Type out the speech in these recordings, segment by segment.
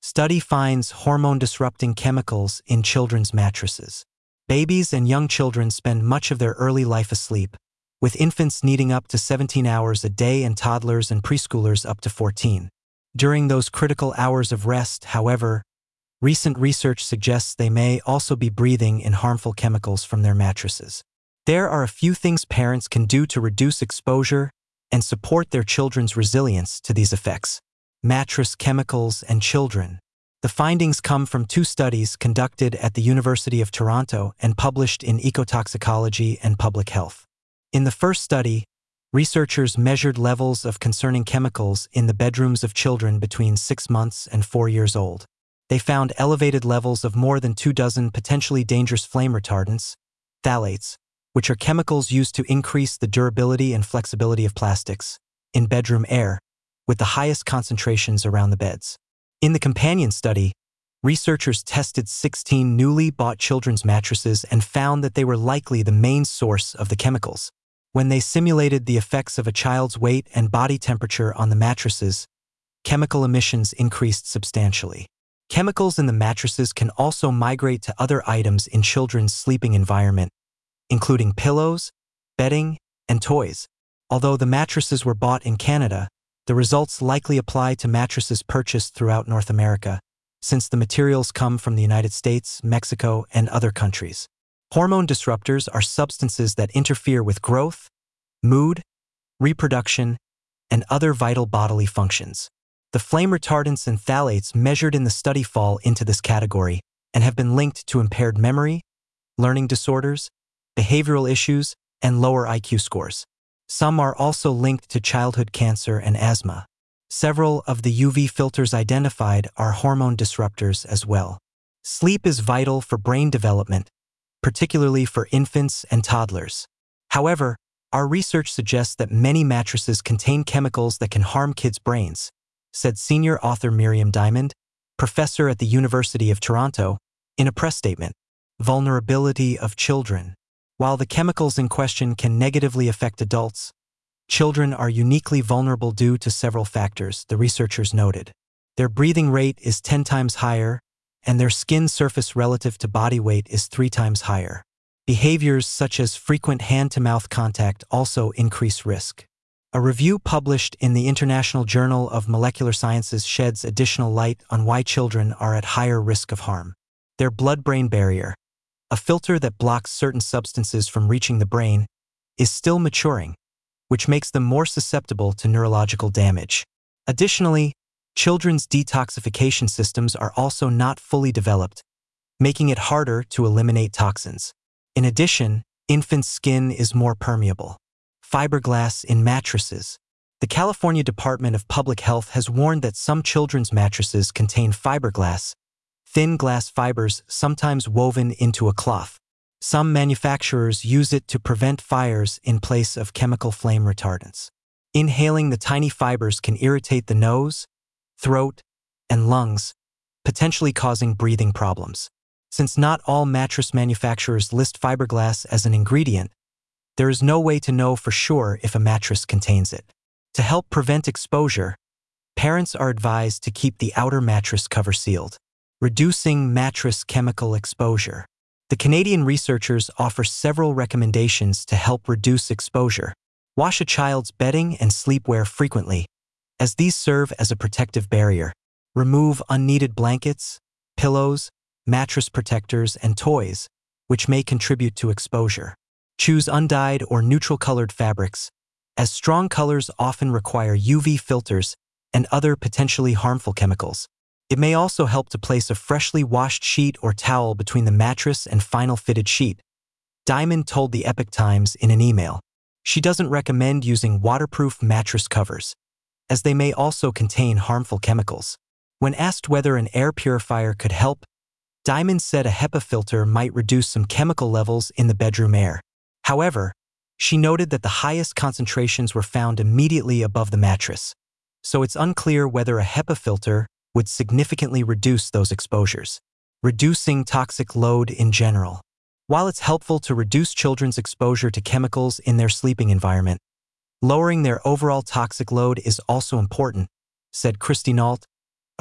Study finds hormone-disrupting chemicals in children's mattresses. Babies and young children spend much of their early life asleep, with infants needing up to 17 hours a day and toddlers and preschoolers up to 14. During those critical hours of rest, however, recent research suggests they may also be breathing in harmful chemicals from their mattresses. There are a few things parents can do to reduce exposure and support their children's resilience to these effects. Mattress chemicals and children. The findings come from 2 studies conducted at the University of Toronto and published in Ecotoxicology and Public Health. In the first study, researchers measured levels of concerning chemicals in the bedrooms of children between 6 months and 4 years old. They found elevated levels of more than 24 potentially dangerous flame retardants, phthalates, which are chemicals used to increase the durability and flexibility of plastics, in bedroom air, with the highest concentrations around the beds. In the companion study, researchers tested 16 newly bought children's mattresses and found that they were likely the main source of the chemicals. When they simulated the effects of a child's weight and body temperature on the mattresses, chemical emissions increased substantially. Chemicals in the mattresses can also migrate to other items in children's sleeping environment, including pillows, bedding, and toys. Although the mattresses were bought in Canada, the results likely apply to mattresses purchased throughout North America, since the materials come from the United States, Mexico, and other countries. Hormone disruptors are substances that interfere with growth, mood, reproduction, and other vital bodily functions. The flame retardants and phthalates measured in the study fall into this category and have been linked to impaired memory, learning disorders, behavioral issues, and lower IQ scores. Some are also linked to childhood cancer and asthma. Several of the UV filters identified are hormone disruptors as well. Sleep is vital for brain development, particularly for infants and toddlers. However, our research suggests that many mattresses contain chemicals that can harm kids' brains, said senior author Miriam Diamond, professor at the University of Toronto, in a press statement. Vulnerability of children. While the chemicals in question can negatively affect adults, children are uniquely vulnerable due to several factors, the researchers noted. Their breathing rate is 10 times higher, and their skin surface relative to body weight is 3 times higher. Behaviors such as frequent hand-to-mouth contact also increase risk. A review published in the International Journal of Molecular Sciences sheds additional light on why children are at higher risk of harm. Their blood-brain barrier, a filter that blocks certain substances from reaching the brain, is still maturing, which makes them more susceptible to neurological damage. Additionally, children's detoxification systems are also not fully developed, making it harder to eliminate toxins. In addition, infants' skin is more permeable. Fiberglass in mattresses. The California Department of Public Health has warned that some children's mattresses contain fiberglass, thin glass fibers sometimes woven into a cloth. Some manufacturers use it to prevent fires in place of chemical flame retardants. Inhaling the tiny fibers can irritate the nose, throat, and lungs, potentially causing breathing problems. Since not all mattress manufacturers list fiberglass as an ingredient, there is no way to know for sure if a mattress contains it. To help prevent exposure, parents are advised to keep the outer mattress cover sealed. Reducing mattress chemical exposure. The Canadian researchers offer several recommendations to help reduce exposure. Wash a child's bedding and sleepwear frequently, as these serve as a protective barrier. Remove unneeded blankets, pillows, mattress protectors, and toys, which may contribute to exposure. Choose undyed or neutral-colored fabrics, as strong colors often require UV filters and other potentially harmful chemicals. It may also help to place a freshly washed sheet or towel between the mattress and final fitted sheet, Diamond told the Epoch Times in an email. She doesn't recommend using waterproof mattress covers, as they may also contain harmful chemicals. When asked whether an air purifier could help, Diamond said a HEPA filter might reduce some chemical levels in the bedroom air. However, she noted that the highest concentrations were found immediately above the mattress, so it's unclear whether a HEPA filter would significantly reduce those exposures. Reducing toxic load in general. While it's helpful to reduce children's exposure to chemicals in their sleeping environment, lowering their overall toxic load is also important, said Christy Nault, a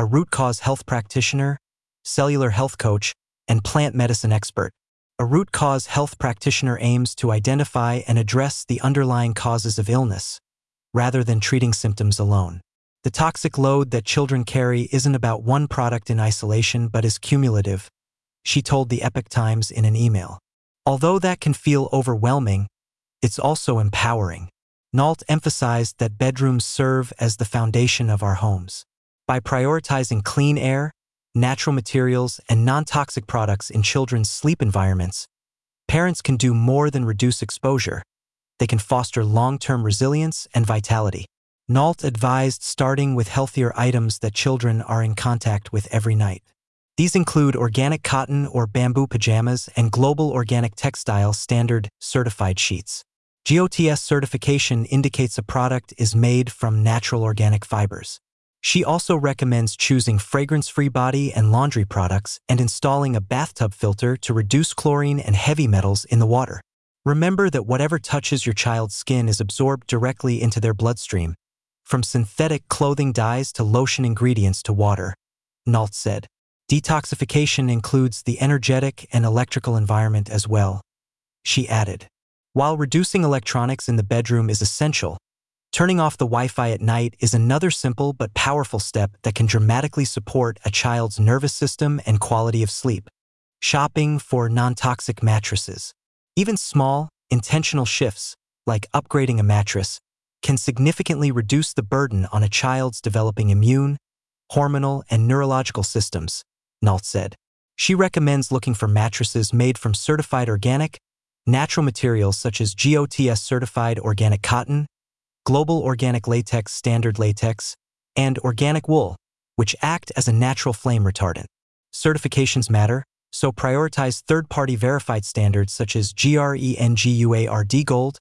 a root cause health practitioner, cellular health coach, and plant medicine expert. A root cause health practitioner aims to identify and address the underlying causes of illness, rather than treating symptoms alone. The toxic load that children carry isn't about one product in isolation but is cumulative, she told the Epoch Times in an email. Although that can feel overwhelming, it's also empowering. Nault emphasized that bedrooms serve as the foundation of our homes. By prioritizing clean air, natural materials, and non-toxic products in children's sleep environments, parents can do more than reduce exposure. They can foster long-term resilience and vitality. Nault advised starting with healthier items that children are in contact with every night. These include organic cotton or bamboo pajamas and Global Organic Textile Standard certified sheets. GOTS certification indicates a product is made from natural organic fibers. She also recommends choosing fragrance-free body and laundry products and installing a bathtub filter to reduce chlorine and heavy metals in the water. Remember that whatever touches your child's skin is absorbed directly into their bloodstream, from synthetic clothing dyes to lotion ingredients to water, Nault said. Detoxification includes the energetic and electrical environment as well, she added. While reducing electronics in the bedroom is essential, turning off the Wi-Fi at night is another simple but powerful step that can dramatically support a child's nervous system and quality of sleep. Shopping for non-toxic mattresses. Even small, intentional shifts, like upgrading a mattress, can significantly reduce the burden on a child's developing immune, hormonal, and neurological systems, Nault said. She recommends looking for mattresses made from certified organic, natural materials such as GOTS-certified organic cotton, Global Organic Latex Standard latex, and organic wool, which act as a natural flame retardant. Certifications matter, so prioritize third-party verified standards such as GRENGUARD Gold,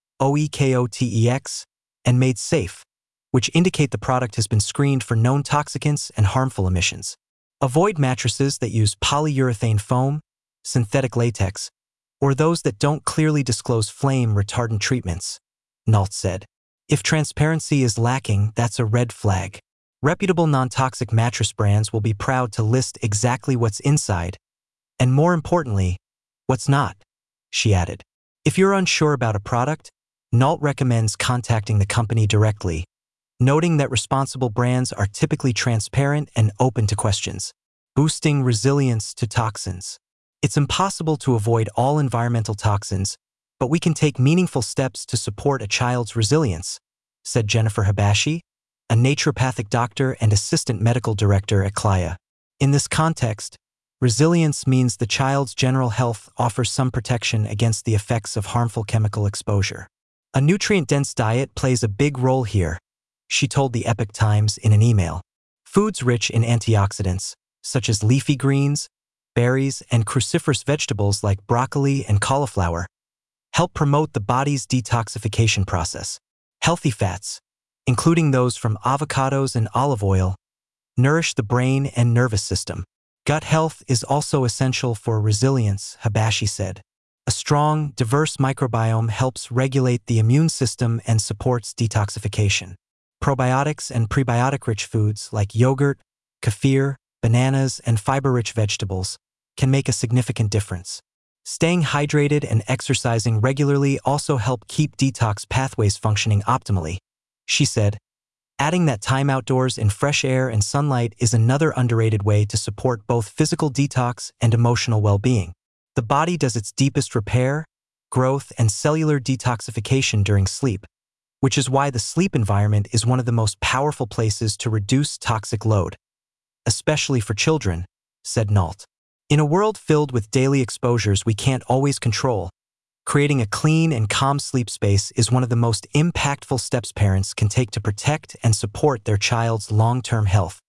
OEKOTEX, and Made Safe, which indicate the product has been screened for known toxicants and harmful emissions. Avoid mattresses that use polyurethane foam, synthetic latex, or those that don't clearly disclose flame retardant treatments, Nault said. If transparency is lacking, that's a red flag. Reputable non-toxic mattress brands will be proud to list exactly what's inside, and more importantly, what's not, she added. If you're unsure about a product, Nault recommends contacting the company directly, noting that responsible brands are typically transparent and open to questions. Boosting resilience to toxins. It's impossible to avoid all environmental toxins, but we can take meaningful steps to support a child's resilience, said Jennifer Habashi, a naturopathic doctor and assistant medical director at Clio. In this context, resilience means the child's general health offers some protection against the effects of harmful chemical exposure. A nutrient-dense diet plays a big role here, she told the Epoch Times in an email. Foods rich in antioxidants, such as leafy greens, berries, and cruciferous vegetables like broccoli and cauliflower, help promote the body's detoxification process. Healthy fats, including those from avocados and olive oil, nourish the brain and nervous system. Gut health is also essential for resilience, Habashi said. A strong, diverse microbiome helps regulate the immune system and supports detoxification. Probiotics and prebiotic-rich foods like yogurt, kefir, bananas, and fiber-rich vegetables can make a significant difference. Staying hydrated and exercising regularly also help keep detox pathways functioning optimally, she said. Adding that time outdoors in fresh air and sunlight is another underrated way to support both physical detox and emotional well-being. The body does its deepest repair, growth, and cellular detoxification during sleep, which is why the sleep environment is one of the most powerful places to reduce toxic load, especially for children, said Nault. In a world filled with daily exposures we can't always control, creating a clean and calm sleep space is one of the most impactful steps parents can take to protect and support their child's long-term health.